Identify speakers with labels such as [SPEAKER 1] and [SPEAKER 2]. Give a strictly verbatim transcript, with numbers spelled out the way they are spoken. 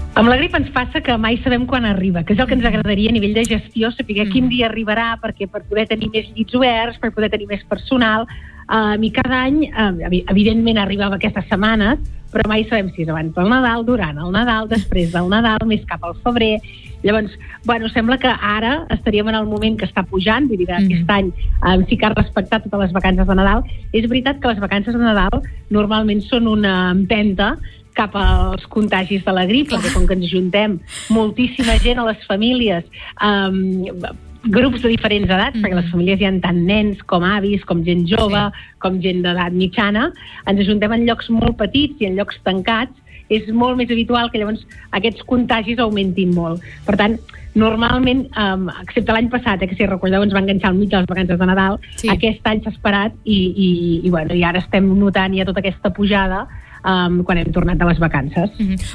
[SPEAKER 1] Amb la grip ens passa que mai sabem quan arriba, que és el que ens agradaria a nivell de gestió, saber mm. quin dia arribarà, perquè per poder tenir més llits oberts, per poder tenir més personal, uh, i cada any, uh, evidentment arribava aquestes setmanes, però mai sabem si és abans del Nadal, durant el Nadal, després del Nadal, més cap al febrer. Llavors, bueno, sembla que ara estaríem en el moment que està pujant, vull dir que mm. aquest any um, sí que ha respectat totes les vacances de Nadal. És veritat que les vacances de Nadal normalment són una empenta cap als contagis de la grip, perquè com que ens juntem moltíssima gent a les famílies, um, grups de diferents edats, mm-hmm. perquè les famílies hi ha tant nens com avis, com gent jove, sí. com gent d'edat mitjana, ens ajuntem en llocs molt petits i en llocs tancats, és molt més habitual que llavors aquests contagis augmentin molt. Per tant, normalment, um, excepte l'any passat, eh, que si recordeu ens va enganxar al mig de les vacances de Nadal, sí. aquest any s'ha esperat i, i, i, bueno, i ara estem notant ja tota aquesta pujada um, quan hem tornat de les vacances.
[SPEAKER 2] Mm-hmm.